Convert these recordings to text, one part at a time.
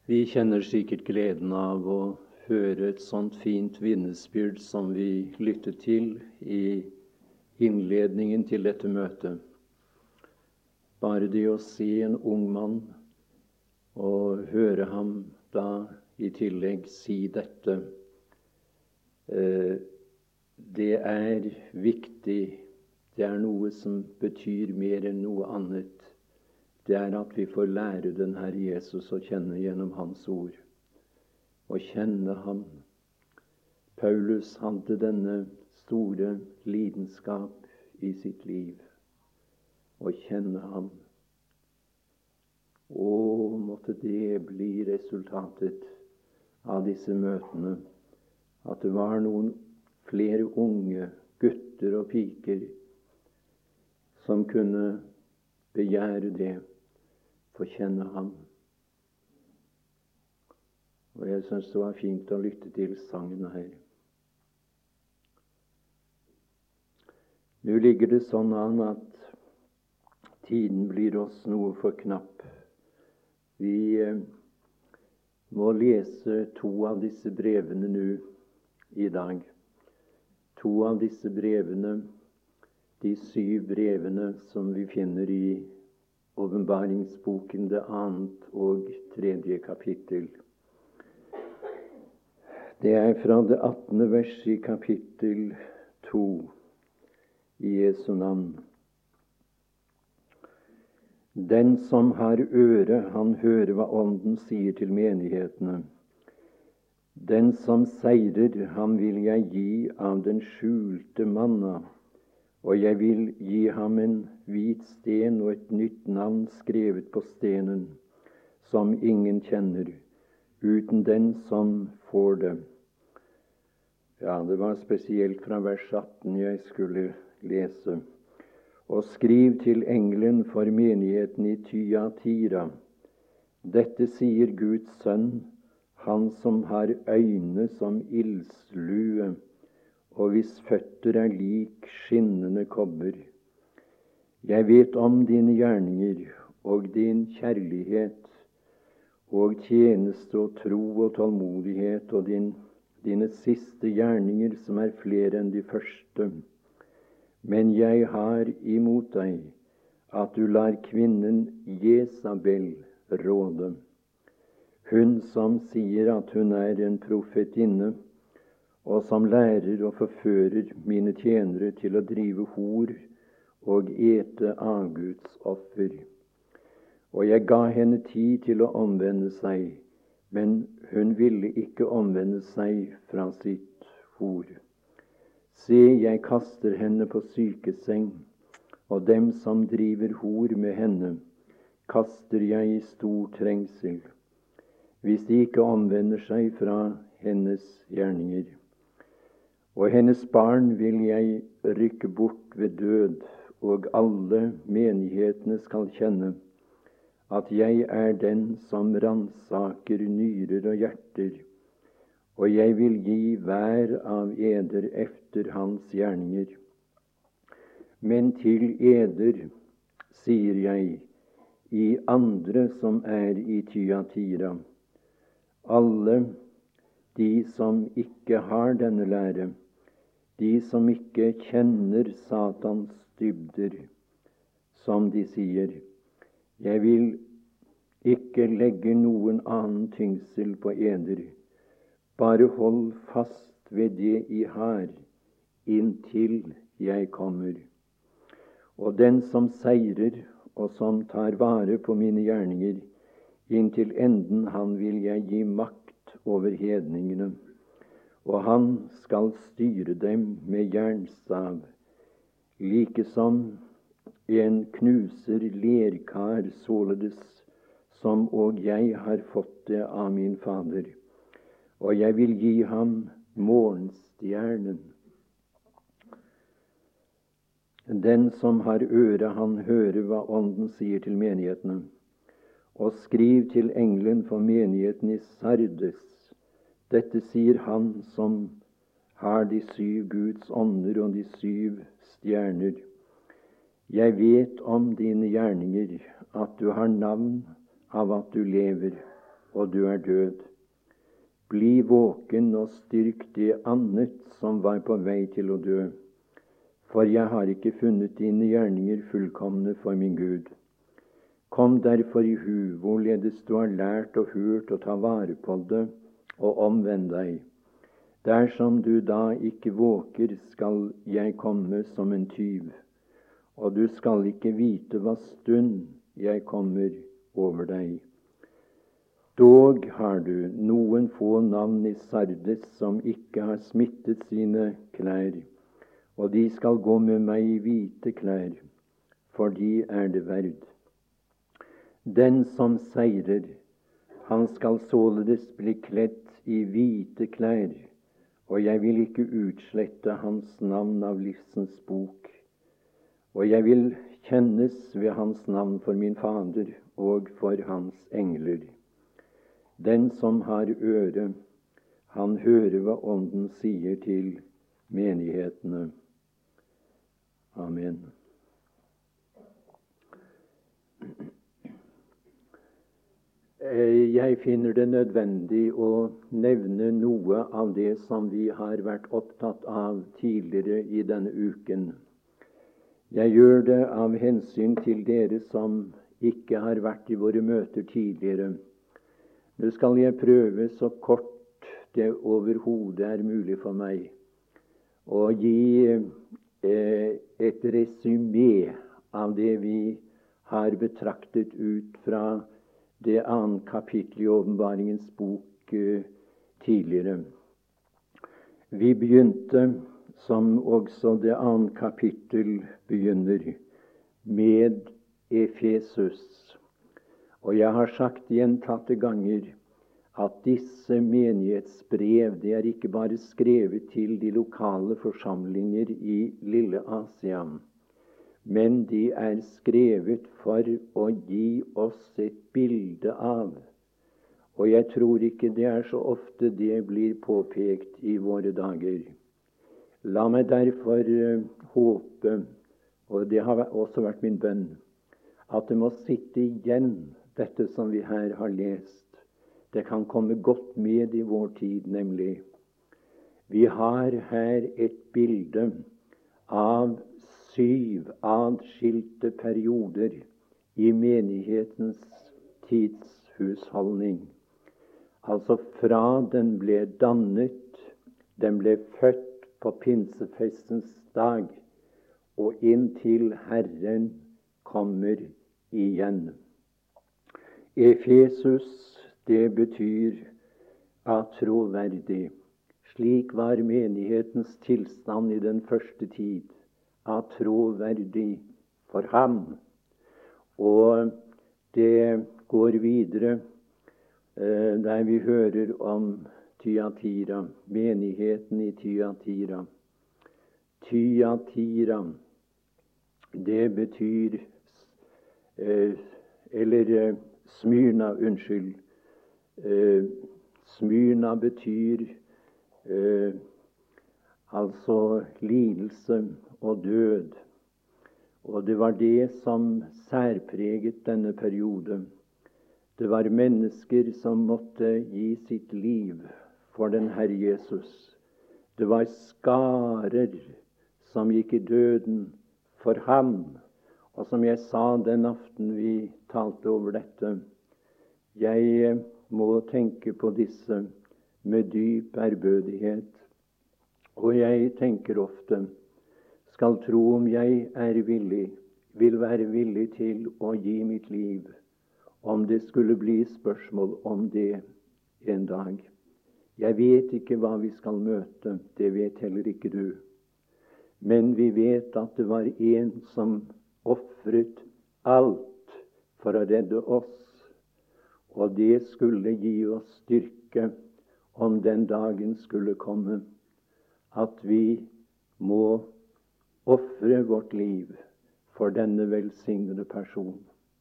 Vi kjenner sikkert gleden av å høre et sånt fint vitnesbyrd som vi lyttet til i innledningen til dette møtet. Bare det å se en ung mann og høre ham da i tillegg si dette, det er viktig. Det er noe som betyr mer enn noe annet. Det er at vi får lære den Herre Jesus å kjenne gjennom Hans ord. Å kjenne ham. Paulus hadde denne store lidenskap i sitt liv. Å kjenne ham. Og måtte det bli resultatet av disse møtene. At det var noen flere unge gutter og piker som kunne begjære det. Få kjenne ham. Og jeg synes det var fint å lytte til sangen her. Nå ligger det sånn an at tiden blir oss noe for knapp. Vi må lese 2 av disse brevene nå i dag. 2 av disse brevene, de 7 brevene som vi finner i Åpenbaringsboken, det 2. og 3. kapittel. Det er fra det 18. vers i kapittel 2 i Jesu navn. Den som har øre, han hører hva Ånden sier til menighetene. Den som seirer, han vil jeg gi av den skjulte manna, og jeg vil gi ham en hvit sten og et nytt navn skrevet på stenen, som ingen kjenner, uten den som får det. Ja, det var spesielt fra vers 18 jeg skulle lese. Og skriv til engelen for menigheten i Thyatira. Dette sier Guds sønn, han som har øyne som ildslue, og hvis føtter er lik skinnende kobber. Jeg vet om dine gjerninger og din kjærlighet og tjeneste og tro og tålmodighet og dine siste gjerninger som er flere enn de første. Men jeg har imot deg at du lar kvinnen Jesabel råde. Hun som sier at hun er en profetinne, og som lærer og forfører mine tjenere til å drive hor og ete avguds offer. Og jeg ga henne tid til å omvende seg, men hun ville ikke omvende seg fra sitt hor. Se, jeg kaster henne på sykeseng, og dem som driver hor med henne, kaster jeg i stor trengsel, hvis de ikke omvender seg fra hennes gjerninger. Og hennes barn vil jeg rykke bort ved død, og alle menighetene skal kjenne at jeg er den som ransaker nyrer og hjerter, og jeg vil gi hver av eder efter hans gjerninger. Men til eder sier jeg, i andre som er i Thyatira, alle de som ikke har denne lære, de som ikke kjenner Satans dybder, som de sier, jeg vil ikke legge noen annen tyngsel på eder, bare hold fast ved det I har, inntil jeg kommer. Og den som seirer, og som tar vare på mine gjerninger, inntil enden han vil jeg gi makt over hedningene, og han skal styre dem med jernstav, like som en knuser lerkar, således som og jeg har fått det av min Fader. Og jeg vil gi ham morgenstjernen. Den som har øre, han hører hva Ånden sier til menighetene. Og skriv til engelen for menigheten i Sardes. Dette sier han som har de 7 Guds ånder og de 7 stjerner. Jeg vet om dine gjerninger, at du har navn av at du lever, og du er død. Bli våken og styrk det annet som var på vei til å dø, for jeg har ikke funnet dine gjerninger fullkomne for min Gud. Kom derfor i hu, hvorledes du har lært og hørt å ta vare på det, og omvend deg. Dersom du da ikke våker, skal jeg komme som en tyv, og du skal ikke vite hva stund jeg kommer over deg. Dog har du noen få navn i Sardes som ikke har smittet sine klær, og de skal gå med meg i hvite klær, for de er det verd. Den som seirer, han skal således bli kledt i hvite klær, og jeg vil ikke utslette hans navn av livsens bok. Og jeg vil kjennes ved hans navn for min Fader og for hans engler. Den som har øre, han hører hva Ånden sier til menighetene. Amen. Jeg finner det nødvendig å nevne noe av det som vi har vært opptatt av tidligere i denne uken. Jeg gjør det av hensyn til dere som ikke har vært i våre møter tidligere. Nå skal jeg prøve så kort det overhodet er mulig for meg å gi et resymé av det vi har betraktet ut fra det 2. kapittel i Åpenbaringens bok tidligere. Vi begynte, som også det 2. kapittel begynner, med Efesus. Og jeg har sagt gjentatte ganger at disse menighetsbrev, det er ikke bare skrevet til de lokale forsamlinger i Lille Asia, men de er skrevet for å gi oss et bilde av. Og jeg tror ikke det er så ofte det blir påpekt i våre dager. La meg derfor håpe, og det har også vært min bønn, at det må sitte igjen dette som vi her har lest. Det kan komme godt med i vår tid, nemlig. Vi har her et bilde av 7 adskilte perioder i menighetens tidshusholdning. Altså fra den ble dannet, den ble født på pinsefestens dag, og inntil Herren kommer igjen. Efesus, det betyr troverdig. Slik var menighetens tilstand i den første tid. Troverdig for ham. Og det går videre der vi hører om Thyatira, menigheten i Thyatira. Thyatira, det betyr Smyrna, Smyrna betyr altså lidelse og død. Og det var det som særpreget denne periode. Det var mennesker som måtte gi sitt liv for den Herre Jesus. Det var skarer som gikk i døden for ham. Og som jeg sa den aften vi talte over dette, jeg må tenke på disse med dyp ærbødighet. Og jeg tenker ofte, skal tro om jeg vil være villig til å gi mitt liv, om det skulle bli spørsmål om det en dag. Jeg vet ikke hva vi skal møte, det vet heller ikke du. Men vi vet at det var en som offret alt for å redde oss, og det skulle gi oss styrke om den dagen skulle komme, at vi må ofre vårt liv for denne velsignede person.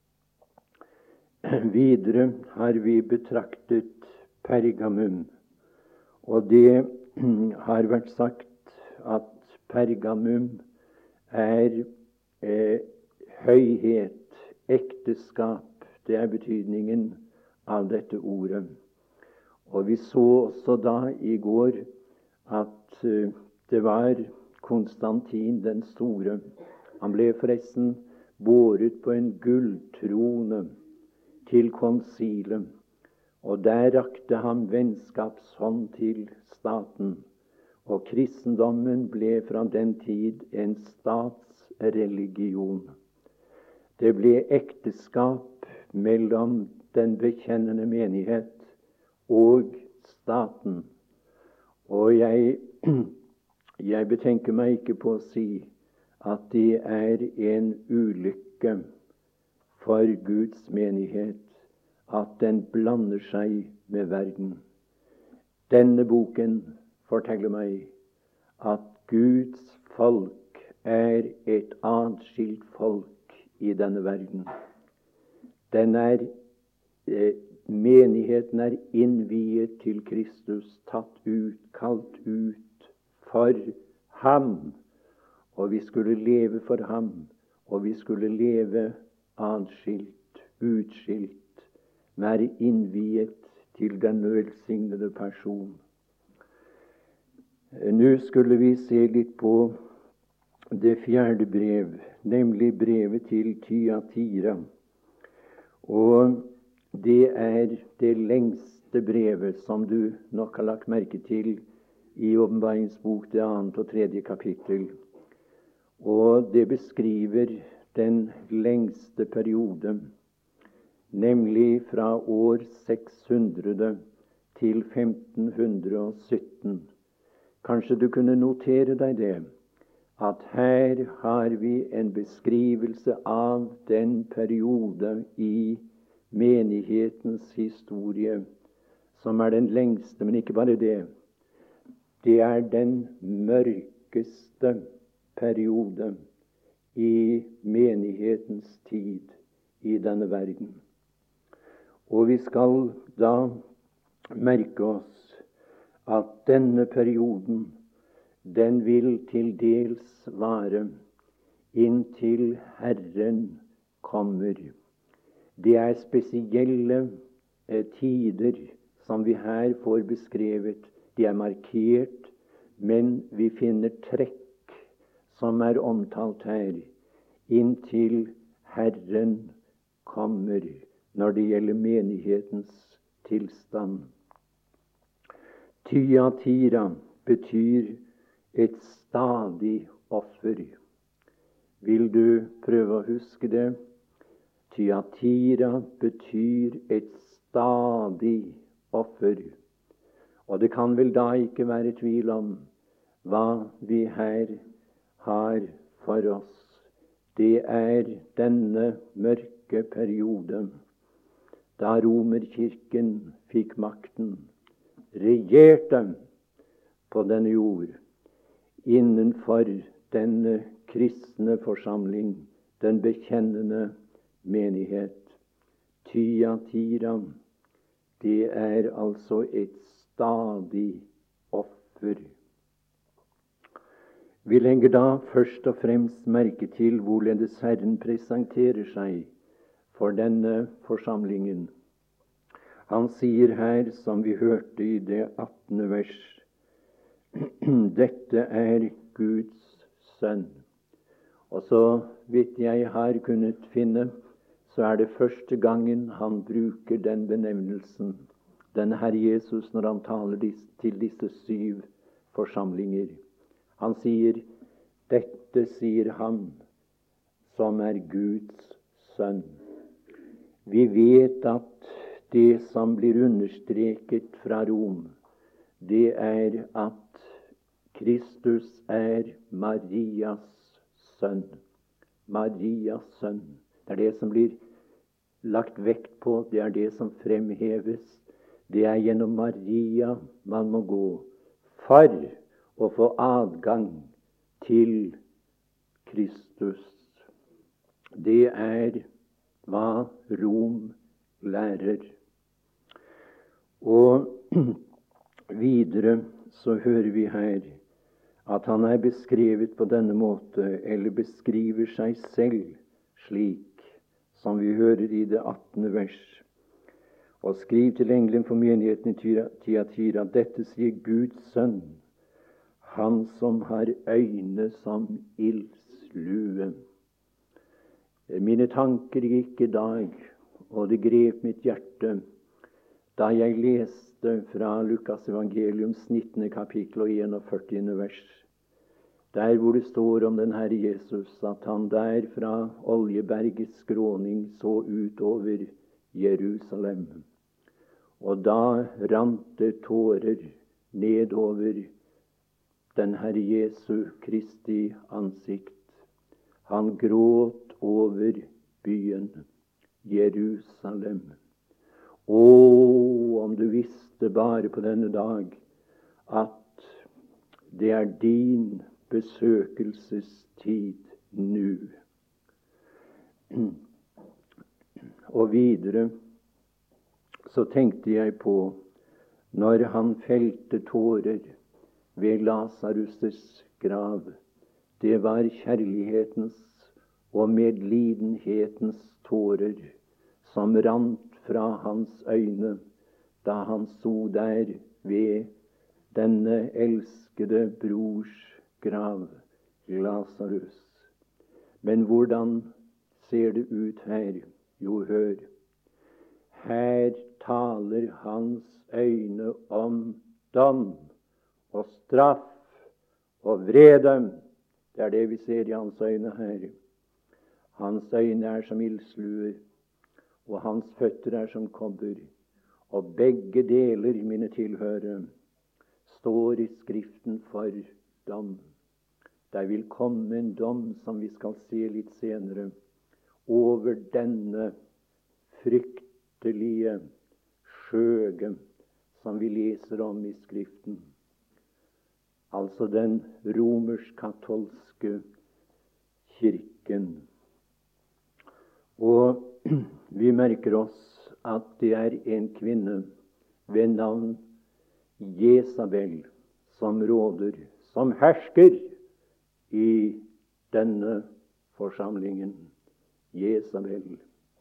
Videre har vi betraktet Pergamum, og det har vært sagt at Pergamum er høyhet, ekteskap. Det er betydningen av dette ordet. Og vi så også da i går at det var Konstantin den store. Han ble forresten båret på en gulltrone til konsilet, og der rakte han vennskapshånd til staten. Og kristendommen ble fra den tid en statsreligion. Det ble ekteskap mellom den bekjennende menighet og staten. Og jeg betenker meg ikke på å si at det er en ulykke for Guds menighet at den blander seg med verden. Denne boken forteller meg at Guds folk er et atskilt folk i denne verden. Menigheten er innviet til Kristus, tatt ut, kalt ut for ham. Og vi skulle leve for ham, og vi skulle leve atskilt, utskilt, være innviet til den velsignede person. Nå skulle vi se litt på det 4. brev, nemlig brevet til Thyatira. Og det er det lengste brevet som du nok har lagt merke til i Åpenbaringsbok, det 2. og 3. kapittel. Og det beskriver den lengste periode, nemlig fra år 600 til 1517. Kanskje du kunne notere deg det, at her har vi en beskrivelse av den periode i menighetens historie som er den lengste, men ikke bare det. Det er den mørkeste periode i menighetens tid i denne verden. Og vi skal da merke oss at denne perioden, den vil til dels vare inntil Herren kommer. Det er spesielle tider som vi her får beskrevet. De er markert, men vi finner trekk som er omtalt her, inntil Herren kommer, når det gjelder menighetens tilstand. Thyatira betyr et stadig offer. Vil du prøve å huske det? Thyatira betyr et stadig offer. Og det kan vel da ikke være tvil om hva vi her har for oss. Det er denne mørke periode da Romerkirken fikk makten, regjerte på denne jord innenfor denne kristne forsamling, den bekjennende menighet. Thyatira, det er altså et stadig offer. Vi legger da først og fremst merke til hvorledes Herren presenterer seg for denne forsamlingen. Han sier her, som vi hørte i det 18. vers, dette er Guds sønn. Og så vidt jeg har kunnet finne, så er det første gangen han bruker den benevnelsen, den Herre Jesus, når han taler til disse 7 forsamlinger. Han sier, dette sier han som er Guds sønn. Vi vet at det som blir understreket fra Rom, det er at Kristus er Marias sønn. Marias sønn. Det er det som blir lagt vekt på, det er det som fremheves. Det er gjennom Maria man må gå for å få adgang til Kristus. Det er hva Rom lærer. Og videre så hører vi her at han er beskrevet på denne måte, eller beskriver seg selv slik, som vi hører i det 18. vers. Og skriv til engelen for menigheten i Thyatira, dette sier Guds sønn, han som har øyne som ildslue. Mine tanker gikk i dag, og det grep mitt hjerte da jeg leste fra Lukas evangeliums 19. kapittel og 41. vers, der hvor det står om den Herre Jesus, at han der fra Oljebergets skråning så ut over Jerusalem. Og da rant det tårer nedover den Herre Jesu Kristi ansikt. Han gråt over byen Jerusalem. Å, om du visste bare på denne dag at det er din besøkelsestid nå. Og videre så tenkte jeg på når han felte tårer ved Lasarus' grav. Det var kjærlighetens og medlidenhetens tårer som rant fra hans øyne da han så der ved denne elskede brors grav, Lasarus. Men hvordan ser det ut her? Jo, hør. Her taler hans øyne om dom og straff og vrede. Det er det vi ser i hans øyne her. Hans øyne er som ildsluer, og hans føtter er som kobber. Og begge deler, mine tilhørere, står i Skriften for dom. Der vil komme en dom som vi skal se litt senere, over denne fryktelige skjøge som vi leser om i Skriften. Altså den romersk-katolske kirken. Og vi merker oss at det er en kvinne ved navn Jesabel som råder, som hersker i denne forsamlingen. Jesabel.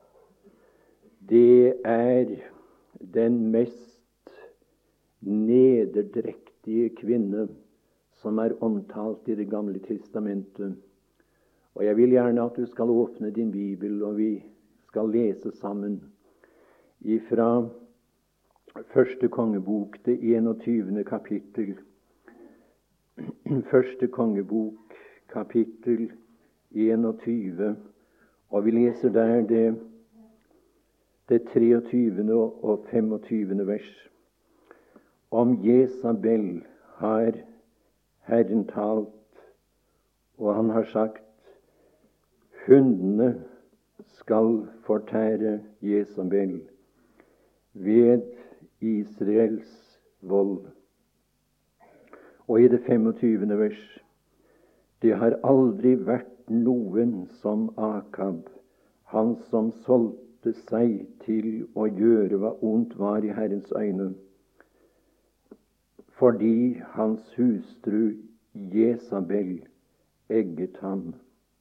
Det er den mest nederdrektige kvinne som er omtalt i Det gamle testamentet. Og jeg vil gjerne at du skal åpne din bibel, og vi skal lese sammen ifra Første kongebok, det 21. kapittel. Første kongebok, kapittel 21, og vi leser der det 23. og 25. vers. Om Jesabel har Herren talt, og han har sagt, hundene skal fortære Jesabel ved Israels vold. Og i det 25. vers, det har aldri vært noen som Akab, han som solgte seg til å gjøre hva ondt var i Herrens øyne, fordi hans hustru Jesabel egget ham.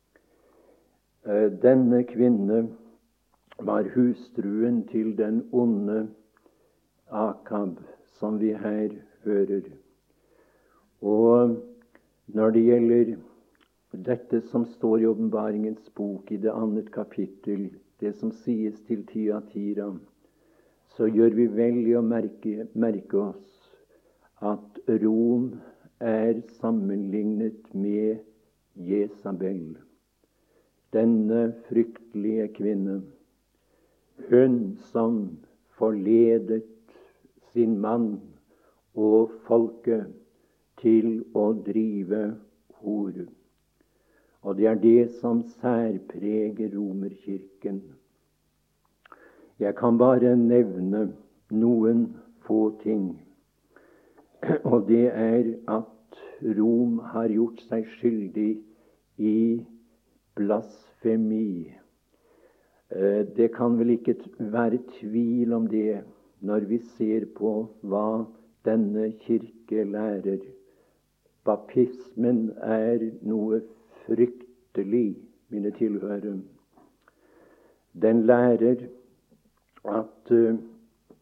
Denne kvinne var hustruen til den onde Akab, som vi her hører. Og når det gjelder dette som står i Åpenbaringens bok i det 2. kapittel, det som sies til Thyatira, så gjør vi vel i å merke oss at Rom er sammenlignet med Jesabel, denne fryktelige kvinne, hun som forledet sin mann og folket til å drive hor. Og det er det som særpreger Romerkirken. Jeg kan bare nevne noen få ting. Og det er at Rom har gjort seg skyldig i blasfemi. Det kan vel ikke være tvil om det når vi ser på hva denne kirke lærer. Baptismen er noe fryktelig, mine tilhørere. Den lærer at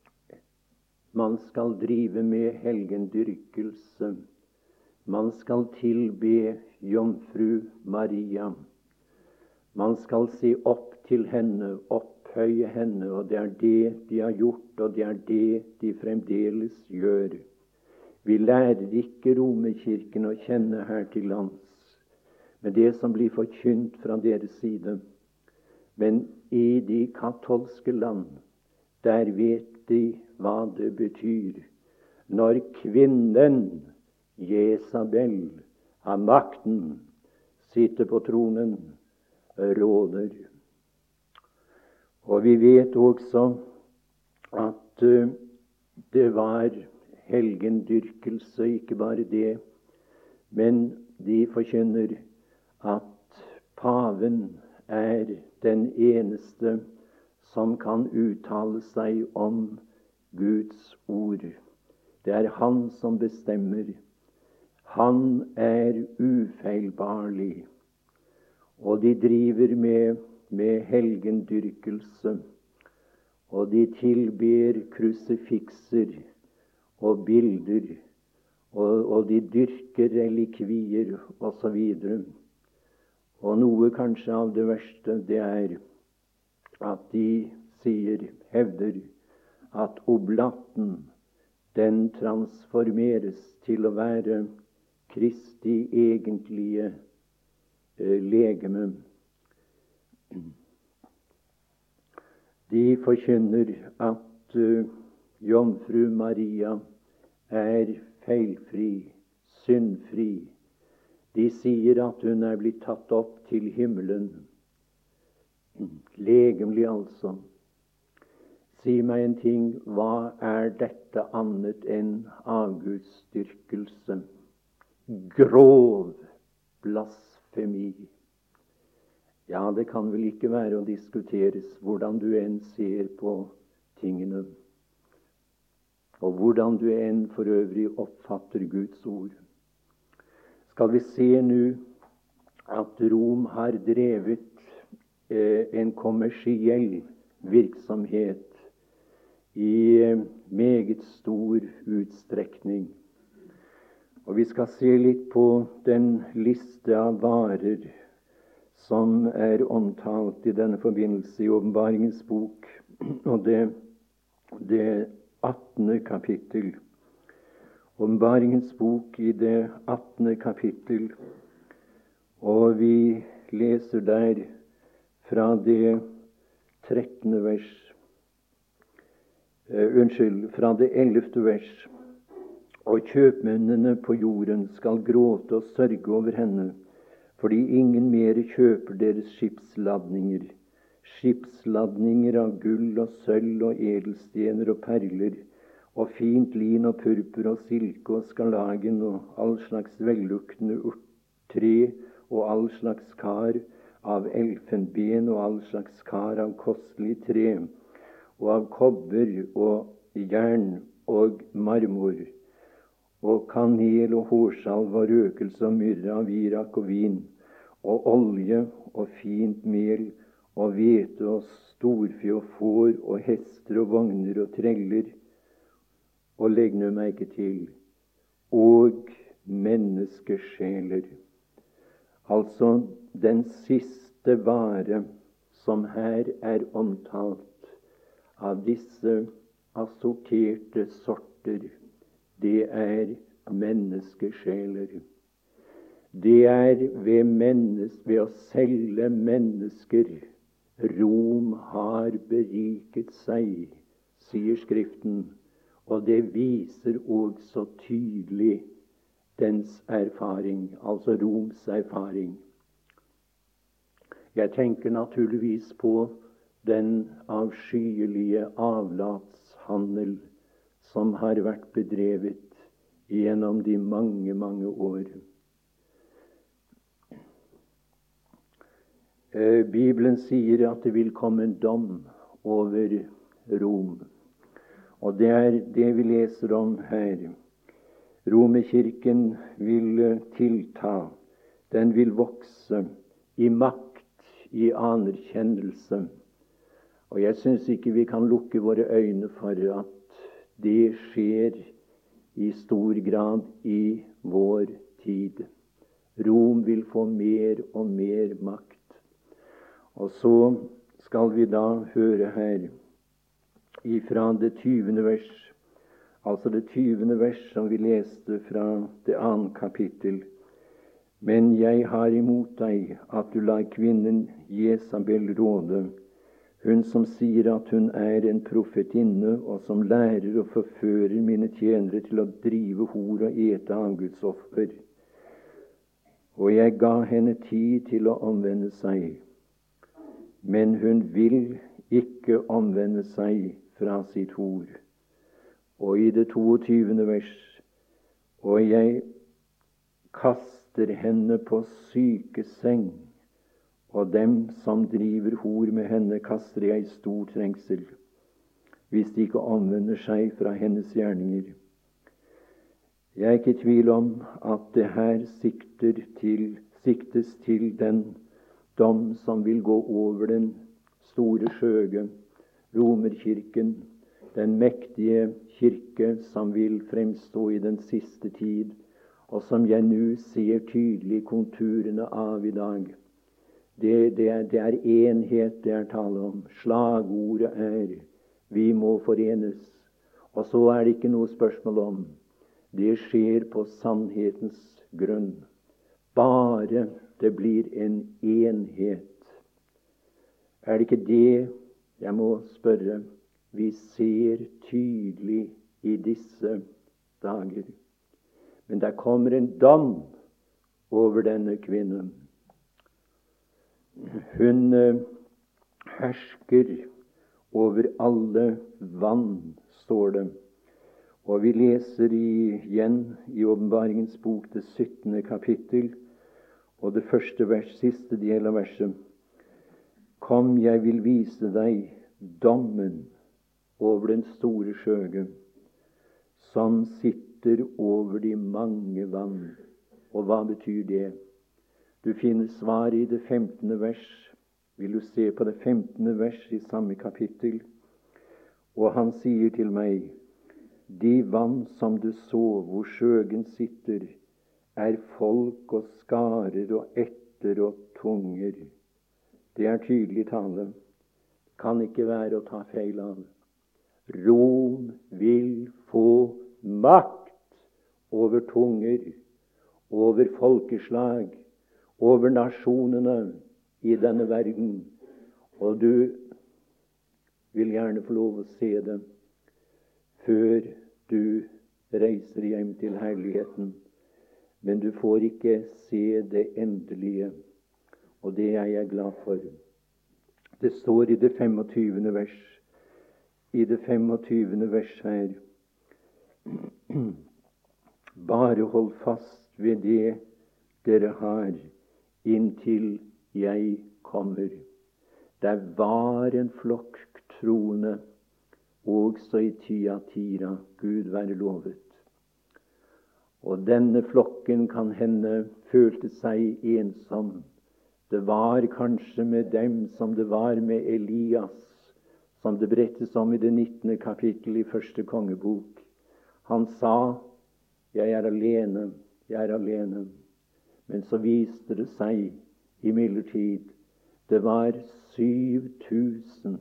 Man skal drive med helgendyrkelse. Man skal tilbe jomfru Maria. Man skal se opp til henne, opphøye henne, og det er det de har gjort, og det er det de fremdeles gjør. Vi lærer ikke Romerkirken å kjenne her til lands med det som blir forkynt fra deres side. Men i de katolske land, der vet de hva det betyr når kvinnen Jesabel har makten, sitter på tronen, råder. Og vi vet også at det var helgendyrkelse, ikke bare det, men de forkynner at paven er den eneste som kan uttale seg om Guds ord. Det er han som bestemmer. Han er ufeilbarlig. Og de driver med helgendyrkelse, og de tilber krusifikser og bilder, og de dyrker relikvier osv. Og noe kanskje av det verste, det er at de hevder at oblaten, den transformeres til å være Kristi egentlige legeme. De forkynner at jomfru Maria er feilfri, syndfri. De sier at hun er blitt tatt opp til himmelen. Legemlig altså. Si meg en ting, hva er dette annet enn avgudsdyrkelse? Grov blasfemi. Ja, det kan vel ikke være å diskuteres hvordan du enn ser på tingene, og hvordan du enn for øvrig oppfatter Guds ord. Skal vi se nå at Rom har drevet en kommersiell virksomhet i meget stor utstrekning. Og vi skal se litt på den liste av varer som er omtalt i denne forbindelse i Åpenbaringens bok, og det 18. kapittel. Åpenbaringens bok i det 18. kapittel, og vi leser der fra det 13. vers, fra det 11. vers. Og kjøpmennene på jorden skal gråte og sørge over henne, fordi ingen mer kjøper deres skipsladninger, skipsladninger av gull og sølv og edelstener og perler, og fint lin og purpur og silke og skarlagen og all slags velluktende urtre og all slags kar av elfenben og all slags kar av kostelig tre og av kobber og jern og marmor og kanel og hårsalve og røkelse og myrra og virak og vin og olje og fint mel og hvete og storfe og får og hester og vogner og treller, og legg nå merke til, og menneskesjeler. Altså den siste vare som her er omtalt av disse assorterte sorter, det er menneskesjeler. Det er ved å selge mennesker Rom har beriket seg, sier Skriften, og det viser også tydelig dens erfaring, altså Roms erfaring. Jeg tenker naturligvis på den avskyelige avlatshandel som har vært bedrevet gjennom de mange, mange år. Bibelen sier at det vil komme en dom over Rom, og det er det vi leser om her. Romerkirken vil tilta, den vil vokse i makt, i anerkjennelse. Og jeg synes ikke vi kan lukke våre øyne for at det skjer i stor grad i vår tid. Rom vil få mer og mer makt. Og så skal vi da høre her ifra det 20. vers, altså det 20. vers som vi leste fra det 2. kapittel. Men jeg har imot deg at du lar kvinnen Jesabel råde, hun som sier at hun er en profetinne, og som lærer og forfører mine tjenere til å drive hor og ete avgudsoffer. Og jeg ga henne tid til å omvende seg, men hun vil ikke omvende seg fra sitt hor. Og i det 22. vers, og jeg kaster henne på sykeseng, og dem som driver hor med henne kaster jeg i stor trengsel, hvis de ikke omvender seg fra hennes gjerninger. Jeg er ikke i tvil om at det her siktes til den dom som vil gå over den store skjøge, Romerkirken, den mektige kirke som vil fremstå i den siste tid, og som jeg nå ser tydelig konturene av i dag. Det er enhet det er tale om. Slagordet er vi må forenes. Og så er det ikke noe spørsmål om. Det skjer på sannhetens grunn. Bare det blir en enhet. Er det ikke det jeg må spørre? Vi ser tydelig i disse dager. Men der kommer en dom over denne kvinnen. Hun hersker over alle vann, står det. Og vi leser igjen i Åpenbaringens bok, det 17. kapittel, og det første vers, siste del av verset. Kom, jeg vil vise deg dommen over den store skjøge, som sitter over de mange vann. Og hva betyr det? Du finner svar i det 15. vers. Vil du se på det 15. vers i samme kapittel? Og han sier til meg, de vann som du så hvor skjøgen sitter, er folk og skarer og ætter og tunger. Det er tydelig tale. Kan ikke være å ta feil av. Rom vil få makt over tunger, over folkeslag, over nasjonene i denne verden. Og du vil gjerne få lov å se det før du reiser hjem til herligheten. Men du får ikke se det endelige, og det er jeg glad for. Det står i det 25. vers, i det 25. vers her, bare hold fast ved det dere har, inntil jeg kommer. Der var en flokk troende, også i Thyatira, Gud være lovet. Og denne flokken kan hende følte seg ensom. Det var kanskje med dem som det var med Elias, som det berettes om i det 19. kapittel i 1. kongebok. Han sa, jeg er alene, jeg er alene. Men så viste det seg imidlertid, det var 7000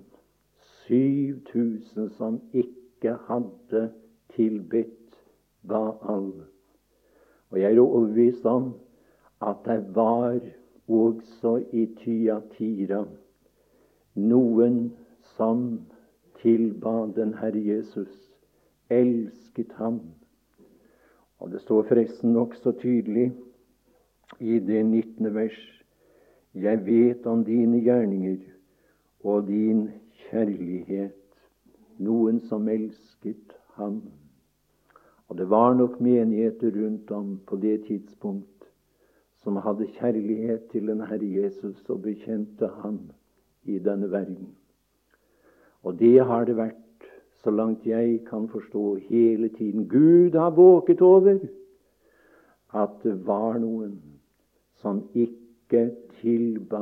som ikke hadde tilbedt Baal. Og jeg er overbevist om at det var også i Thyatira noen som tilbad den Herre Jesus, elsket ham. Og det står forresten også tydelig i det 19. vers, jeg vet om dine gjerninger og din kjærlighet, noen som elsket ham. Og det var nok menigheter rundt om på det tidspunkt som hadde kjærlighet til den Herre Jesus og bekjente ham i denne verden. Og det har det vært, så langt jeg kan forstå, hele tiden. Gud har våket over at det var noen som ikke tilba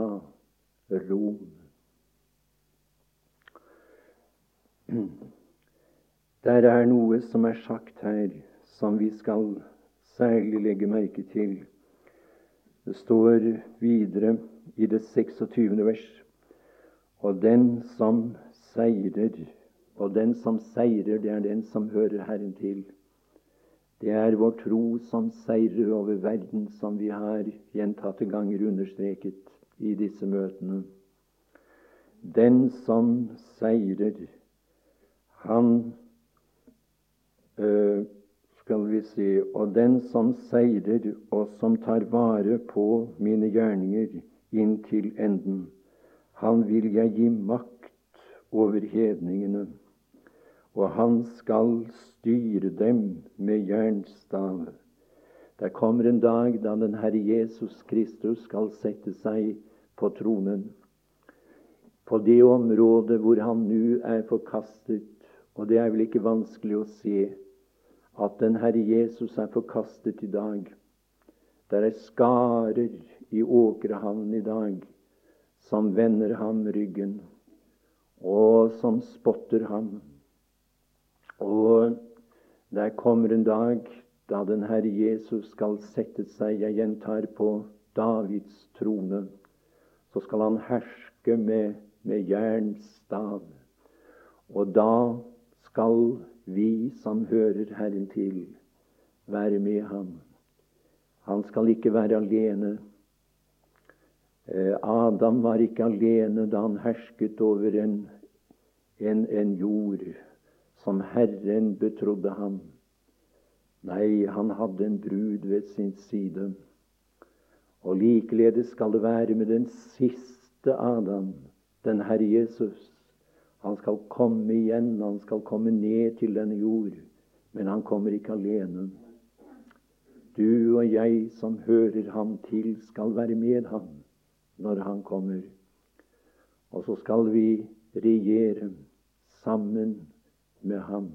Rom. Der er noe som er sagt her, som vi skal særlig legge merke til. Det står videre i det 26. vers, og den som seirer, og den som seirer, det er den som hører Herren til. Det er vår tro som seirer over verden, som vi har gjentatte ganger understreket i disse møtene. Den som seirer, han skal vi si, og den som seirer og som tar vare på mine gjerninger inntil enden, han vil jeg gi makt over hedningene, og han skal styre dem med jernstav. Der kommer en dag da den Herre Jesus Kristus skal sette seg på tronen. På det området hvor han nå er forkastet, og det er vel ikke vanskelig å se at den Herre Jesus er forkastet i dag. Der er skarer i Åkrehamn i dag som vender ham ryggen, og som spotter ham. Og der kommer en dag da den Herre Jesus skal sette seg, jeg gjentar, på Davids trone. Så skal han herske med jernstav. Og da skal vi som hører Herren til, være med ham. Han skal ikke være alene. Adam var ikke alene da han hersket over en jord som Herren betrodde ham. Nei, han hadde en brud ved sin side. Og likeledes skal det være med den siste Adam, den Herre Jesus. Han skal komme igjen, han skal komme ned til denne jord, men han kommer ikke alene. Du og jeg som hører ham til, skal være med ham når han kommer. Og så skal vi regjere sammen med ham.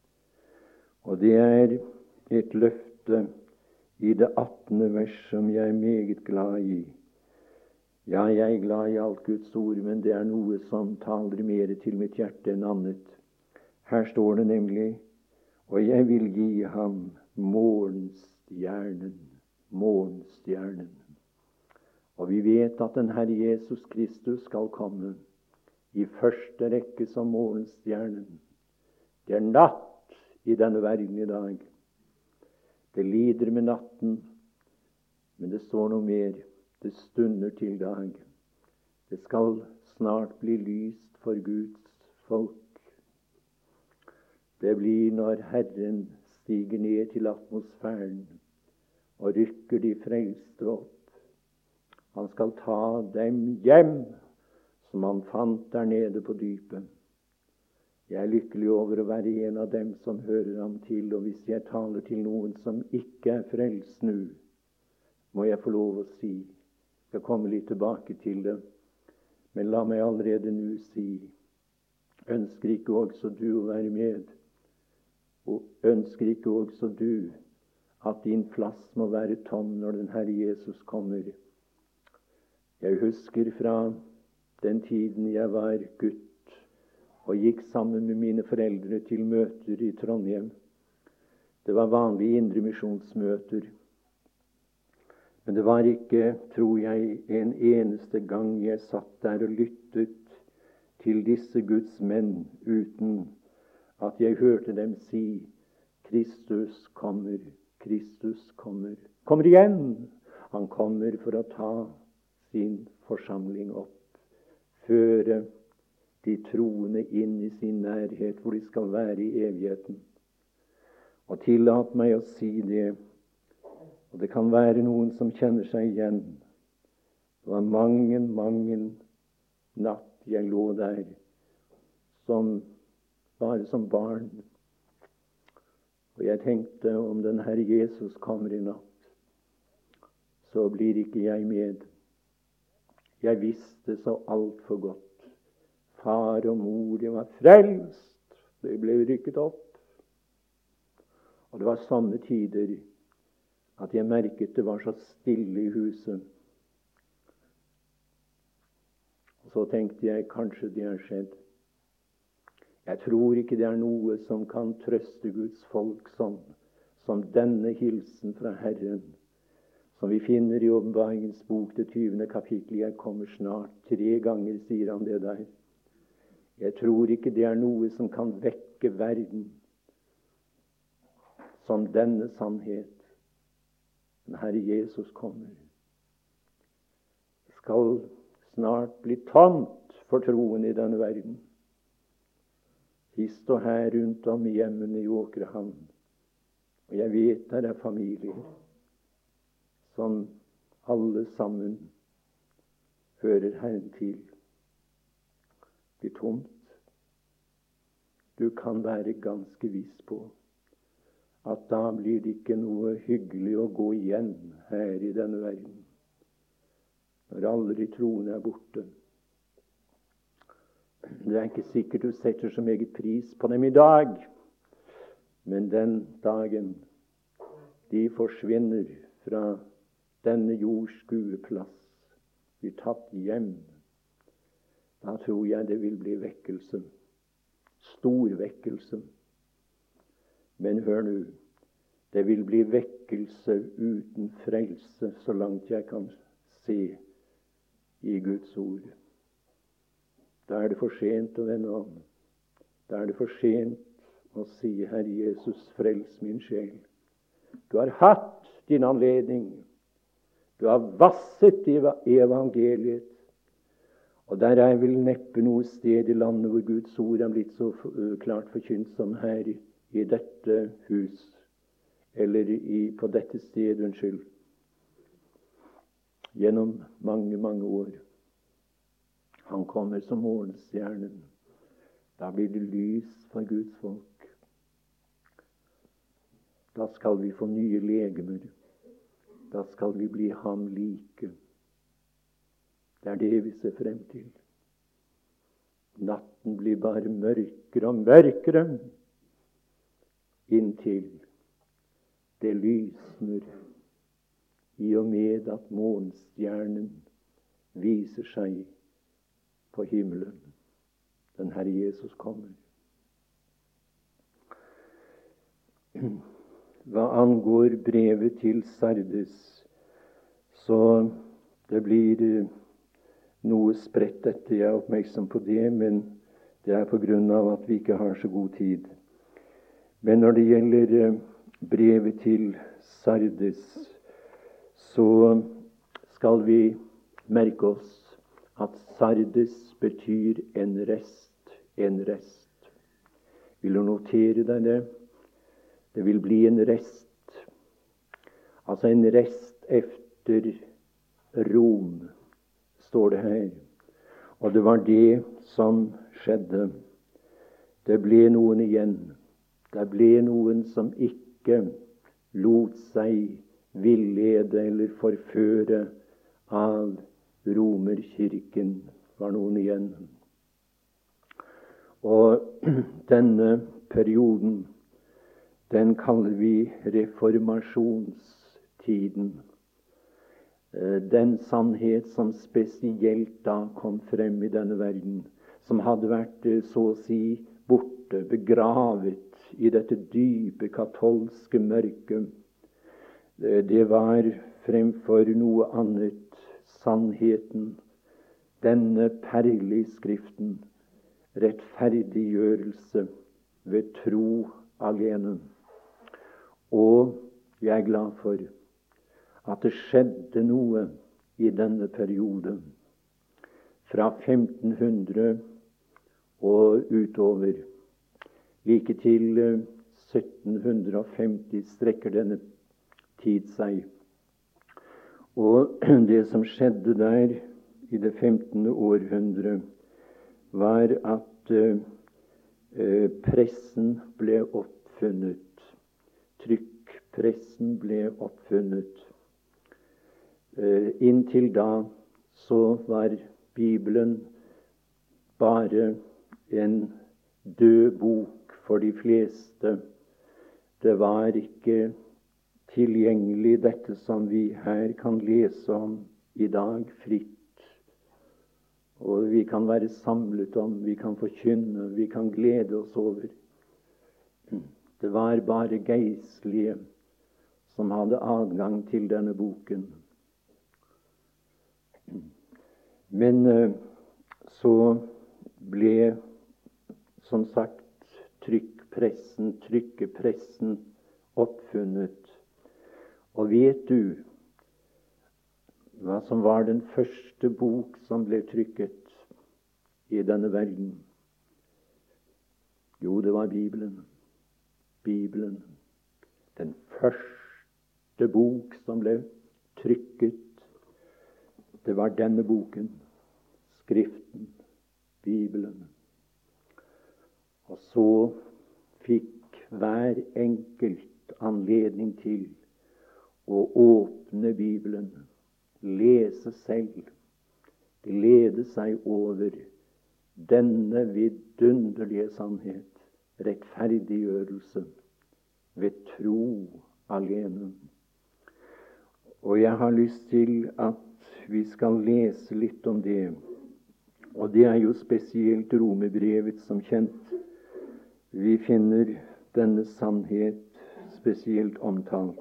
Og det er et løfte i det 18. vers som jeg er meget glad i. Ja, jeg er glad i alt Guds ord, men det er noe som taler mer til mitt hjerte enn annet. Her står det nemlig, og jeg vil gi ham morgenstjernen, morgenstjernen. Og vi vet at den Herre Jesus Kristus skal komme i første rekke som morgenstjernen. Det er natt i denne verden i dag. Det lider med natten, men det står noe mer. Det stunder til dag. Det skal snart bli lyst for Guds folk. Det blir når Herren stiger ned til atmosfæren og rykker de frelste opp. Han skal ta dem hjem som han fant der nede på dypet. Jeg er lykkelig over å være en av dem som hører ham til, og hvis jeg taler til noen som ikke er frelst nå, må jeg få lov å si, jeg skal komme litt tilbake til det, men la meg allerede nå si, ønsker ikke også du å være med, og ønsker ikke også du at din plass må være tom når den Herre Jesus kommer. Jeg husker fra den tiden jeg var gutt og gikk sammen med mine foreldre til møter i Trondheim. Det var vanlige indremisjonsmøter. Men det var ikke, tror jeg, en eneste gang jeg satt der og lyttet til disse Guds menn uten at jeg hørte dem si, Kristus kommer, Kristus kommer. Kommer igjen! Han kommer for å ta sin forsamling opp, føre de troende inn i sin nærhet, hvor de skal være i evigheten. Og tillat meg å si det, og det kan være noen som kjenner seg igjen. Det var mange natt jeg lå der, bare som barn. Og jeg tenkte, om den Herre Jesus kommer i natt, så blir ikke jeg med. Jeg visste så alt for godt. Far og mor, de var frelst. De ble rykket opp. Og det var sånne tider at jeg merket det var så stille i huset. Og så tenkte jeg, kanskje det har skjedd. Jeg tror ikke det er noe som kan trøste Guds folk sånn som denne hilsen fra Herren, som vi finner i Åpenbaringens bok, det 20. kapittel. Jeg kommer snart. 3 ganger sier han det der. Jeg tror ikke det er noe som kan vekke verden som denne sannhet. Den Herre Jesus kommer. Det skal snart bli tomt for troen i denne verden. Hist og her rundt om i hjemmene i Åkrehamn. Og jeg vet det er familier som alle sammen hører Herren til. Det blir tomt. Du kan være ganske viss på at da blir det ikke noe hyggelig å gå igjen her i denne verden, når alle de troende er borte. Det er ikke sikkert du setter så meget pris på dem i dag, men den dagen de forsvinner fra denne jords skueplass, blir tatt hjem, da tror jeg det vil bli vekkelse. Stor vekkelse. Men hør nå, det vil bli vekkelse uten frelse, så langt jeg kan se i Guds ord. Da er det for sent å vende om. Da er det for sent å si, Herre Jesus, frels min sjel. Du har hatt din anledning. Du har vasset i evangeliet. Og der er vel neppe noe sted i landet hvor Guds ord er blitt så klart forkynt som her i dette hus, eller på dette sted, gjennom mange, mange år. Han kommer som morgenstjernen. Da blir det lys for Guds folk. Da skal vi få nye legemer. Da skal vi bli ham like. Det er det vi ser frem til. Natten blir bare mørkere og mørkere, inntil det lysner i og med at morgenstjernen viser seg på himmelen. Den Herre Jesus kommer. Hva angår brevet til Sardes, så det blir noe spredt dette. Jeg er oppmerksom på det, men det er på grunn av at vi ikke har så god tid. Men når det gjelder brevet til Sardes, så skal vi merke oss at Sardes betyr en rest, en rest. Vil du notere deg det? Det vil bli en rest, altså en rest efter Rom, står det her. Og det var det som skjedde. Det ble noen igjen. Det ble noen som ikke lot seg villede eller forføre av Romerkirken. Var noen igjen. Og denne perioden, den kaller vi reformasjonstiden. Den sannhet som spesielt da kom frem i denne verden, som hadde vært så å si borte, begravet i dette dype katolske mørket. Det var fremfor noe annet sannheten, denne perle i Skriften, rettferdiggjørelse ved tro alene. Og jeg er glad for at det skjedde noe i denne periode. Fra 1500 og utover, like til 1750 strekker denne tid seg. Og det som skjedde der i det 15. århundre, var at pressen ble oppfunnet. Trykkpressen ble oppfunnet. Inntil da så var Bibelen bare en død bok for de fleste. Det var ikke tilgjengelig dette som vi her kan lese om i dag, fritt og vi kan være samlet om, vi kan forkynne, vi kan glede oss over. Det var bare geistlige som hadde adgang til denne boken. Men så ble, som sagt, trykkepressen oppfunnet. Og vet du hva som var den første bok som ble trykket i denne verden? Jo, det var Bibelen. Bibelen. Den første bok som ble trykket, det var denne boken, Skriften, Bibelen. Og så fikk hver enkelt anledning til å åpne Bibelen, lese selv, glede seg over denne vidunderlige sannhet, rettferdiggjørelse ved tro alene. Og jeg har lyst til at vi skal lese litt om det. Og det er jo spesielt Romerbrevet, som kjent. Vi finner denne sannhet spesielt omtalt.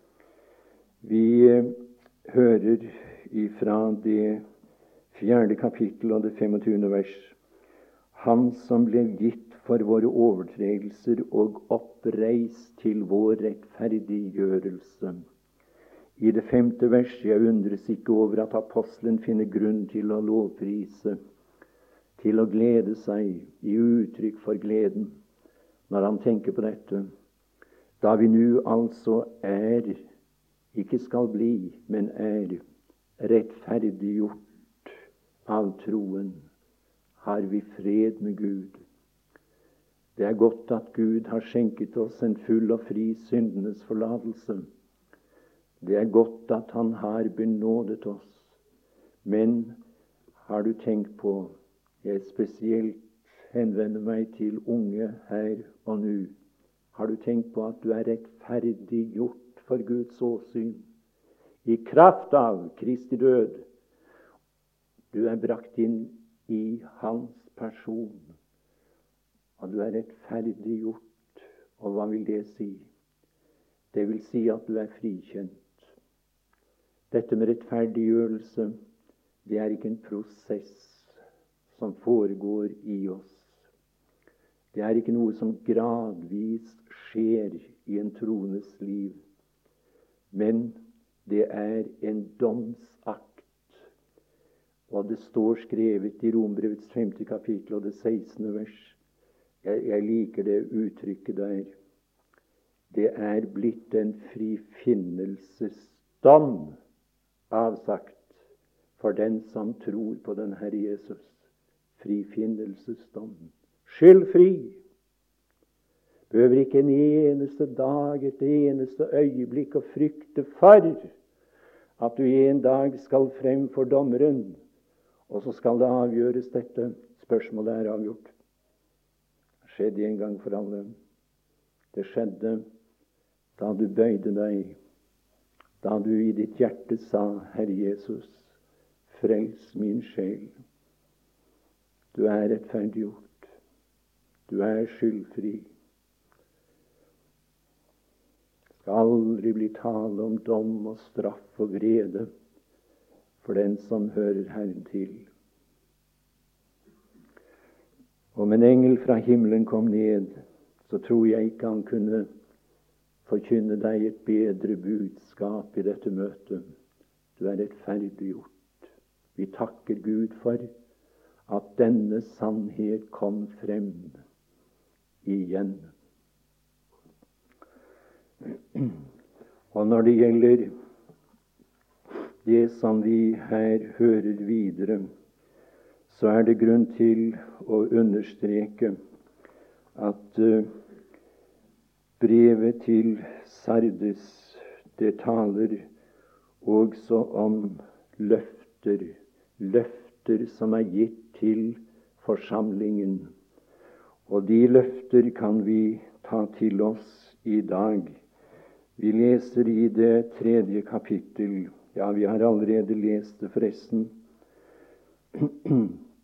Vi hører ifra det 4. kapittel og det 25. vers. Han som ble gitt for våre overtredelser og oppreist til vår rettferdiggjørelse. I det 5. vers, jeg undres ikke over at apostelen finner grunn til å lovprise, til å glede seg i uttrykk for gleden, når han tenker på dette. Da vi nå altså ikke skal bli, men rettferdiggjort av troen, har vi fred med Gud. Det er godt at Gud har skjenket oss en full og fri syndenes forlatelse. Det er godt at han har benådet oss. Men har du tenkt på, jeg spesielt henvender meg til unge her og nå, har du tenkt på at du er rettferdiggjort for Guds åsyn i kraft av Kristi død? Du er brakt inn i hans person, og du er rettferdiggjort. Og hva vil det si? Det vil si at du er frikjent. Dette med rettferdiggjørelse, det er ikke en prosess som foregår i oss. Det er ikke noe som gradvis skjer i en troendes liv, men det er en domsakt. Og det står skrevet i Romerbrevets 5. kapittel og det 16. vers. Jeg liker det uttrykket der. Det er blitt en frifinnelsesdom avsagt for den som tror på den Herre Jesus. Frifinnelsesdom. Skyldfri. Behøver ikke en eneste dag, et eneste øyeblikk å frykte for at du en dag skal frem for dommeren, og så skal det avgjøres dette. Spørsmålet er avgjort. Det skjedde en gang for alle. Det skjedde da du bøyde deg, da du i ditt hjerte sa, Herre Jesus, frels min sjel. Du er rettferdiggjort. Du er skyldfri. Det skal aldri bli tale om dom og straff og vrede for den som hører Herren til. Om en engel fra himmelen kom ned, så tror jeg ikke han kunne forkynne deg et bedre budskap i dette møtet. Du er rettferdiggjort. Vi takker Gud for at denne sannhet kom frem igjen. Og når det gjelder det som vi her hører videre, så er det grunn til å understreke at brevet til Sardes, det taler også om løfter som er gitt til forsamlingen. Og de løfter kan vi ta til oss i dag. Vi leser i det 3. kapittel, ja, vi har allerede lest det forresten,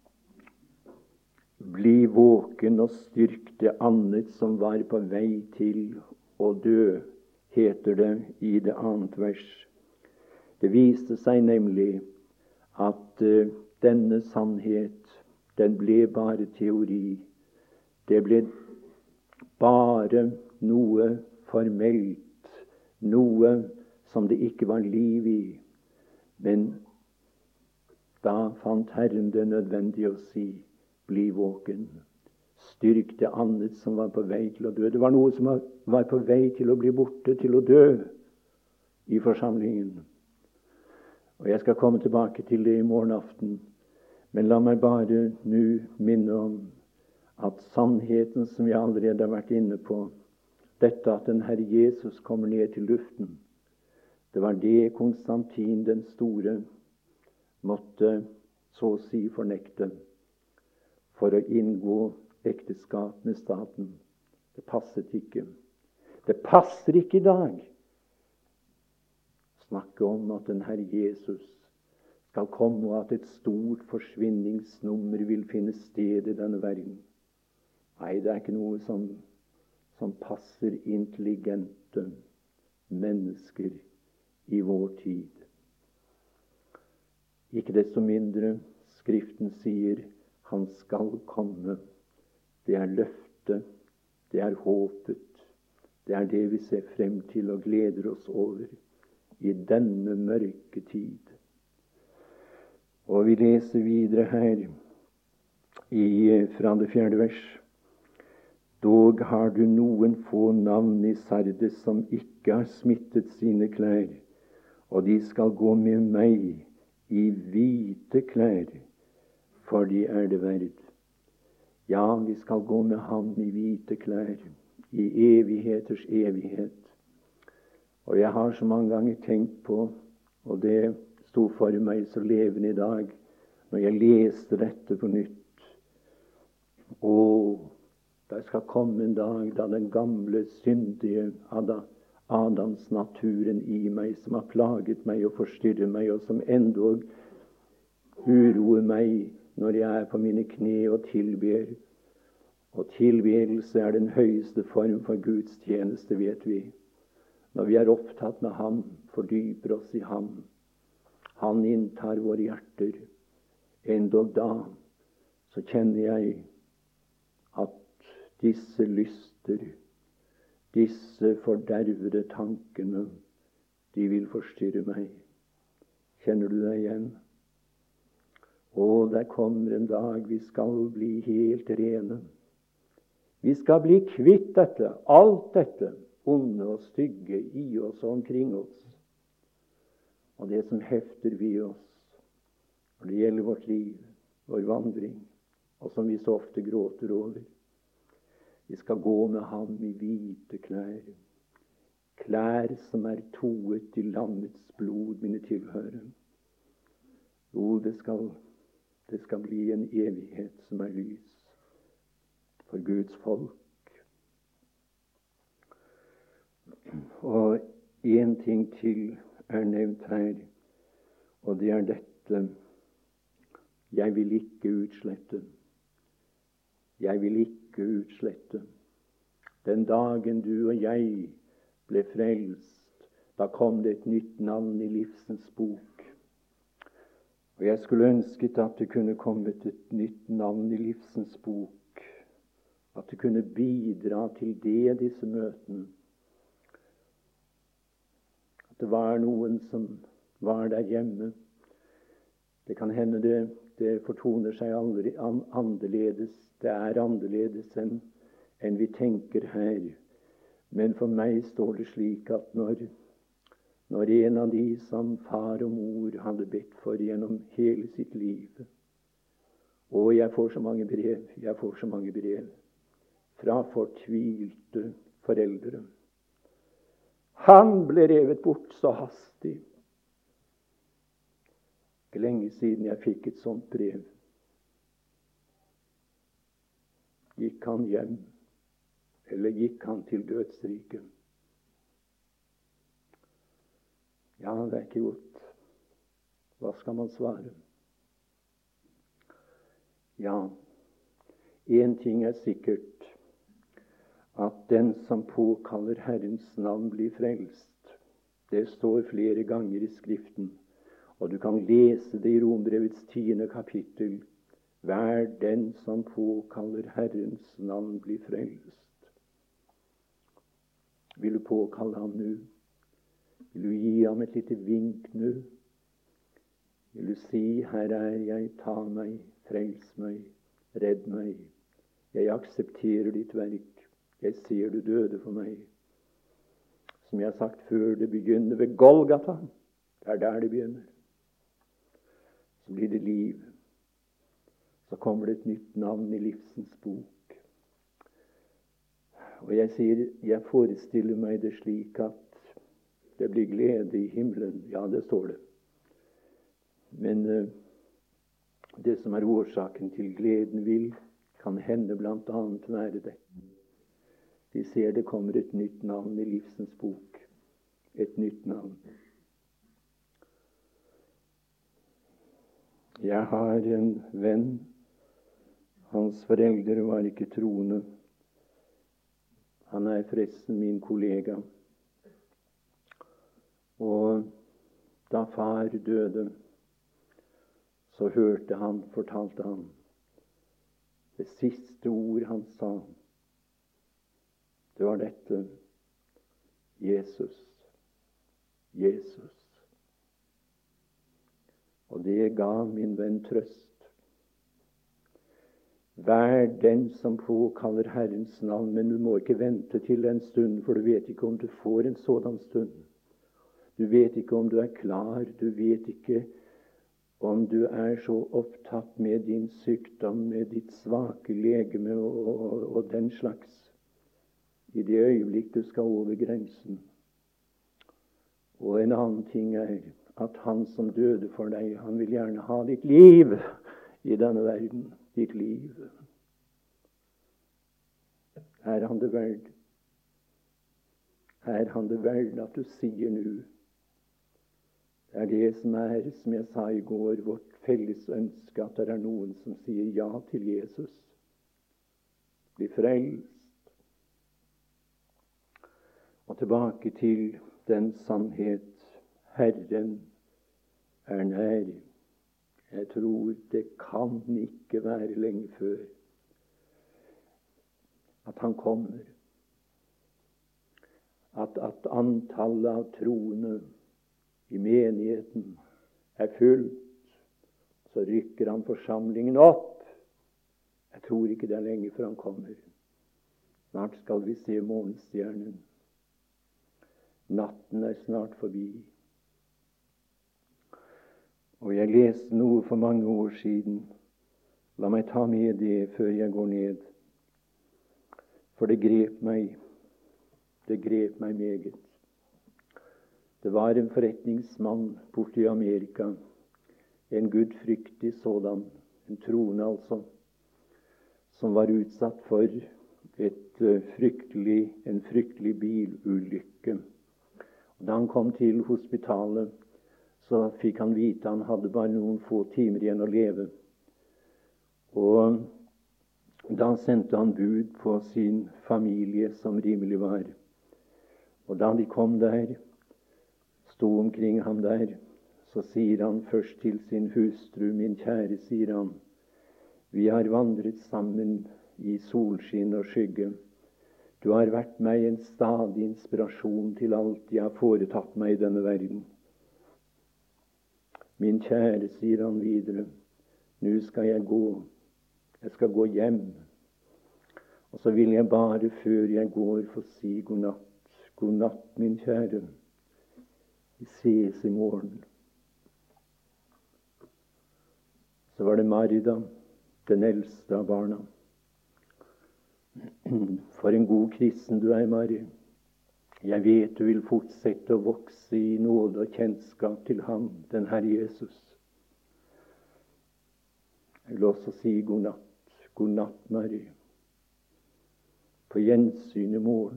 Bli våken og styrk det annet som var på vei til å dø, heter det i det annet vers. Det viste seg nemlig at denne sannhet, den ble bare teori. Det ble bare noe formelt, noe som det ikke var liv i. Men da fant Herren det nødvendig å si: bli våken, styrk det annet som var på vei til å dø. Det var noe som var på vei til å bli borte, til å dø i forsamlingen. Og jeg skal komme tilbake til det i morgen aften. Men la meg bare nå minne om at sannheten som jeg allerede har vært inne på, dette at den Herre Jesus kommer ned til luften, det var det Konstantin den store måtte så å si fornekte for å inngå ekteskap med staten. Det passet ikke. Det passer ikke i dag. Snakke om at den Herre Jesus skal komme, og at et stort forsvinningsnummer vil finne sted i denne verden. Nei, det er ikke noe som passer intelligente mennesker i vår tid. Ikke desto mindre, Skriften sier han skal komme. Det er løftet, det er håpet, det er det vi ser frem til og gleder oss over i denne mørke tid. Og vi leser videre her fra det 4. vers. Dog har du noen få navn i Sardes som ikke har smittet sine klær, og de skal gå med meg i hvite klær, for de er det verd. Ja, vi skal gå med ham i hvite klær, i evigheters evighet. Og jeg har så mange ganger tenkt på, og det sto for meg så levende i dag, når jeg leste dette på nytt. Det skal komme en dag da den gamle, syndige Adams naturen i meg, som har plaget meg og forstyrret meg, og som endog uroer meg når jeg er på mine kne og tilber. Og tilbedelse er den høyeste form for Guds tjeneste, vet vi. Når vi er opptatt med ham, fordyper oss i ham. Han inntar våre hjerter. Endog da så kjenner jeg at disse lyster, disse fordervede tankene, de vil forstyrre meg. Kjenner du deg igjen? Der kommer en dag vi skal bli helt rene. Vi skal bli kvitt dette, alt dette onde og stygge i oss og omkring oss. Og det som hefter ved oss når det gjelder vårt liv, vår vandring, og som vi så ofte gråter over. Vi skal gå med ham i hvite klær. Klær som er toet i lammets blod, mine tilhørere. Jo, det skal bli en evighet som er lys for Guds folk. Og en ting til er nevnt her, og det er dette: jeg vil ikke utslette. Jeg vil ikke utslette. Den dagen du og jeg ble frelst, da kom det et nytt navn i livsens bok. Og jeg skulle ønsket at det kunne kommet et nytt navn i livsens bok. At det kunne bidra til det, disse møtene. At det var noen som var der hjemme. Det kan hende det fortoner seg aldri annerledes. Det er annerledes enn vi tenker her. Men for meg står det slik at når en av de som far og mor hadde bedt for gjennom hele sitt liv, og jeg får så mange brev fra fortvilte foreldre. Han ble revet bort så hastig. Ikke lenge siden jeg fikk et sånt brev. Gikk han hjem, eller gikk han til dødsriket? Ja, det er ikke godt. Hva skal man svare? Ja, En ting er sikkert, at den som påkaller Herrens navn blir frelst. Det står flere ganger i Skriften, og du kan lese det i Rombrevets 10. kapittel. Hver den som påkaller Herrens navn blir frelst. Vil du påkalle ham nå? Vil du gi ham et lite vink nå? Vil du si, her er jeg, ta meg, frels meg, redd meg. Jeg aksepterer ditt verk. Jeg ser du døde for meg. Som jeg har sagt før, det begynner ved Golgata. Det er der det begynner. Så blir det liv. Så kommer det et nytt navn i livsens bok. Og jeg sier, jeg forestiller meg det slik at det blir glede i himmelen. Ja, det står det. Men det som er årsaken til gleden kan hende blant annet være det. De ser det kommer et nytt navn i livsens bok. Et nytt navn. Jeg har en venn. Hans foreldre var ikke troende. Han er forresten min kollega. Og da far døde, så hørte han, fortalte han, det siste ord han sa, det var dette: Jesus, Jesus. Og det ga min venn trøst. Vær den som påkaller Herrens navn, men du må ikke vente til en stund, for du vet ikke om du får en sådan stund. Du vet ikke om du er klar, du vet ikke om du er så opptatt med din sykdom, med ditt svake legeme og den slags, i det øyeblikk du skal over grensen. Og en annen ting er at han som døde for deg, han vil gjerne ha ditt liv i denne verden. Ditt liv. Er han det verd? Er han det verd at du sier nå? Det er det som er, som jeg sa i går, vårt felles ønske, at det er noen som sier ja til Jesus. Bli frelst. Og tilbake til den sannhet: Herren er nær. Jeg tror det kan ikke være lenge før at han kommer. At antallet av troende i menigheten er fullt, så rykker han forsamlingen opp. Jeg tror ikke det er lenge før han kommer. Snart skal vi se morgenstjernen. Natten er snart forbi. Og jeg leste noe for mange år siden. La meg ta med det før jeg går ned. For det grep meg. Det grep meg meget. Det var en forretningsmann borte i Amerika. En gudfryktig sådan. En troende altså. Som var utsatt for en fryktelig bilulykke. Og da han kom til hospitalet, så fikk han vite han hadde bare noen få timer igjen å leve. Og da sendte han bud på sin familie, som rimelig var. Og da de kom der, sto omkring ham der, så sier han først til sin hustru: min kjære, sier han, vi har vandret sammen i solskinn og skygge. Du har vært meg en stadig inspirasjon til alt jeg har foretatt meg i denne verden. Min kjære, sier han videre, nå skal jeg gå. Jeg skal gå hjem. Og så vil jeg bare, før jeg går, få si god natt. God natt, min kjære. Vi ses i morgen. Så var det Marida, den eldste av barna. For en god kristen du er, Mari. Jeg vet du vil fortsette å vokse i nåde og kjennskap til ham, den Herre Jesus. Jeg vil også si god natt. God natt, Mari. På gjensyn i morgen.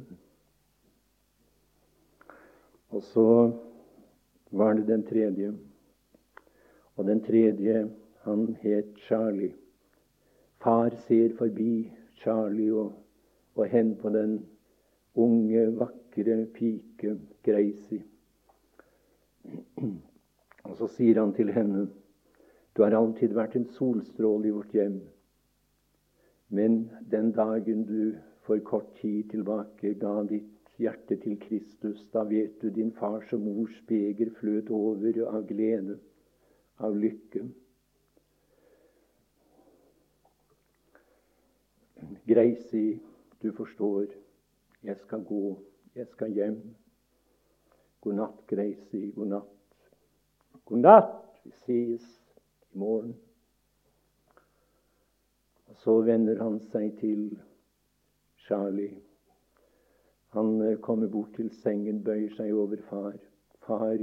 Og så var det den tredje. Og den tredje, han het Charlie. Far ser forbi Charlie og hen på den unge, vakre pike Gracie. Og så sier han til henne: du har alltid vært en solstråle i vårt hjem, men den dagen du for kort tid tilbake ga ditt hjerte til Kristus, da vet du din fars og mors beger fløt over av glede, av lykke. Gracie, du forstår, jeg skal gå, jeg skal hjem. God natt, Gracie, god natt. God natt, vi ses i morgen. Og så vender han seg til Charlie. Han kommer bort til sengen, bøyer seg over far. Far,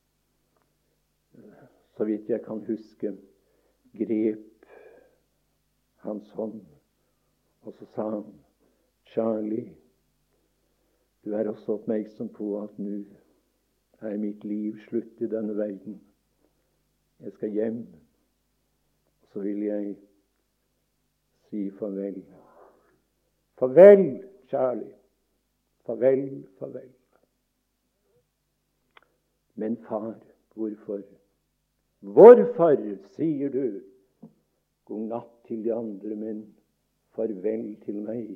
så vidt jeg kan huske, grep hans hånd. Og så sa han: Charlie, du er også oppmerksom på at nå er mitt liv slutt i denne verden. Jeg skal hjem, og så vil jeg si farvel. Farvel, Charlie. Farvel, farvel. Men far, hvorfor? Hvorfor sier du god natt til de andre, men farvel til meg?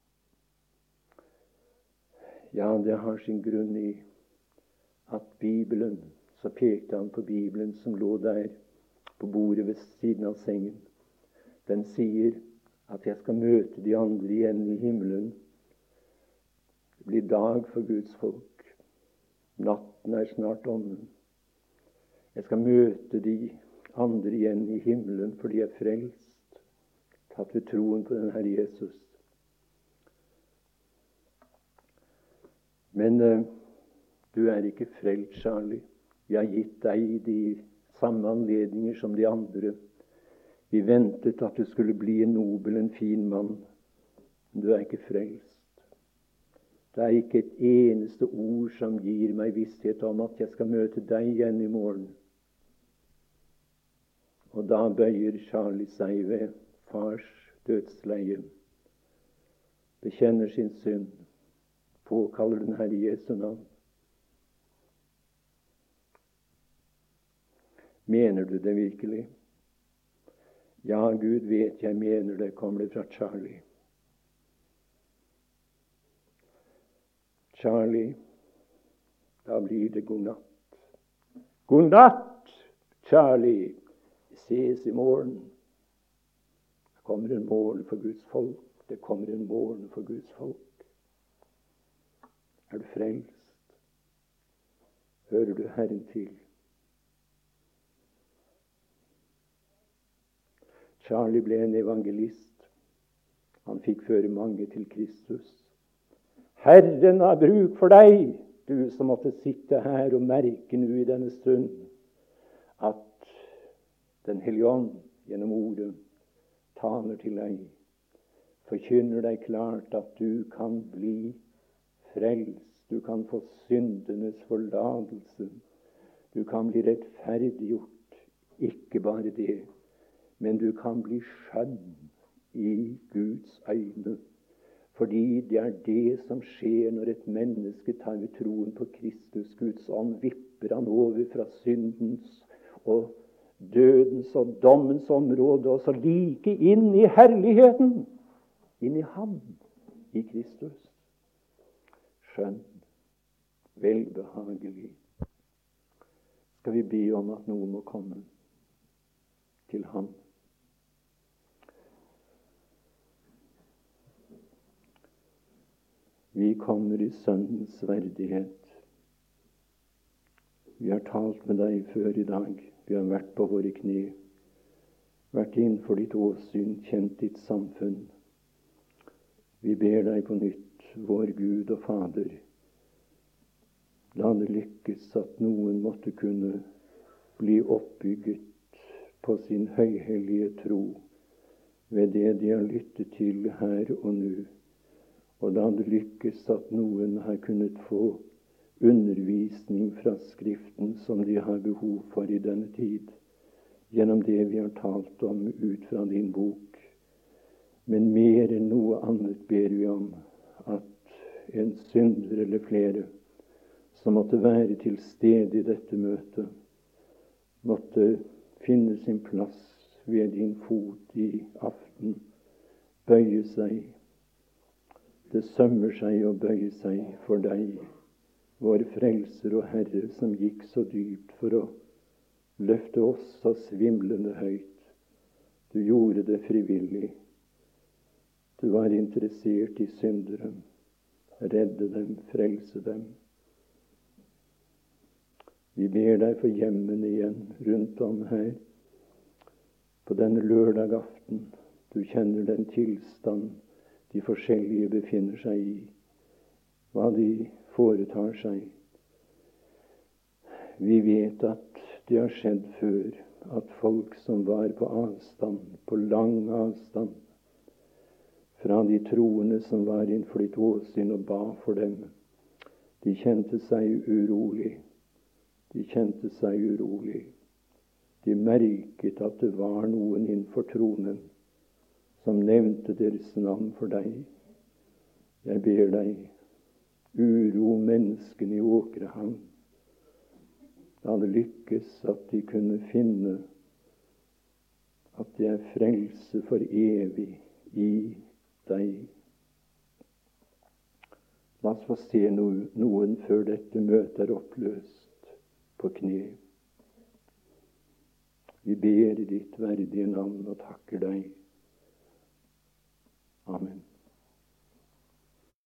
Ja, det har sin grunn i at Bibelen, så pekte han på Bibelen som lå der på bordet ved siden av sengen. Den sier at jeg skal møte de andre igjen i himmelen. Det blir dag for Guds folk. Natten er snart omme. Jeg skal møte de andre igjen i himmelen, for de er frelst, tatt ved troen på den Herre Jesus. Men du er ikke frelst, Charlie. Vi har gitt deg de samme anledninger som de andre. Vi ventet at du skulle bli en nobel, en fin mann. Men du er ikke frelst. Det er ikke et eneste ord som gir meg visshet om at jeg skal møte deg igjen i morgen. Og da bøyer Charlie seg ved fars dødsleie, bekjenner sin synd, påkaller den Herre Jesu navn. Mener du det virkelig? Ja, Gud vet jeg mener det, kommer det fra Charlie. Charlie, da blir det god natt. God natt, Charlie. Vi ses i morgen. Det kommer en morgen for Guds folk. Det kommer en morgen for Guds folk. Er du frelst? Hører du Herren til? Charlie ble en evangelist. Han fikk føre mange til Kristus. Herren har bruk for deg, du som måtte sitte her og merke nå i denne stund at Den Hellige Ånd gjennom ordet taler til deg, forkynner deg klart at du kan bli frelst, du kan få syndenes forlatelse, du kan bli rettferdiggjort, ikke bare det, men du kan bli skjønn i Guds øyne, fordi det er det som skjer når et menneske tar ved troen på Kristus. Guds ånd vipper han over fra syndens og dødens og dommens område, og så like inn i herligheten, inn i ham, i Kristus. Skjønn, velbehagelig. Skal vi be om at noen må komme til ham? Vi kommer i Sønnens verdighet. Vi har talt med deg før i dag. Vi har vært på våre kne, vært innenfor ditt åsyn, kjent ditt samfunn. Vi ber deg på nytt, vår Gud og Fader, la det lykkes at noen måtte kunne bli oppbygget på sin høyhellige tro ved det de har lyttet til her og nå. Og la det lykkes at noen har kunnet få undervisning fra Skriften som de har behov for i denne tid, gjennom det vi har talt om ut fra din bok. Men mer enn noe annet ber vi om at en synder eller flere som måtte være til stede i dette møtet, måtte finne sin plass ved din fot i aften, bøye seg. Det sømmer seg å bøye seg for deg, vår Frelser og Herre, som gikk så dypt for å løfte oss så svimlende høyt. Du gjorde det frivillig. Du var interessert i syndere. Redde dem, frelse dem. Vi ber deg for hjemmene igjen rundt om her på denne lørdag aften. Du kjenner den tilstand de forskjellige befinner seg i, hva de foretar seg. Vi vet at det har skjedd før, at folk som var på avstand, på lang avstand, fra de troende som var innflytt åsyn og ba for dem, de kjente seg urolig. De kjente seg urolig. De merket at det var noen innenfor tronen som nevnte deres navn for deg. Jeg ber deg, uro menneskene i Åkrehamn. Da det lykkes at de kunne finne at det er frelse for evig i deg. La oss få se noen før dette møtet er oppløst på kne. Vi ber i ditt verdige navn og takker deg. Amen.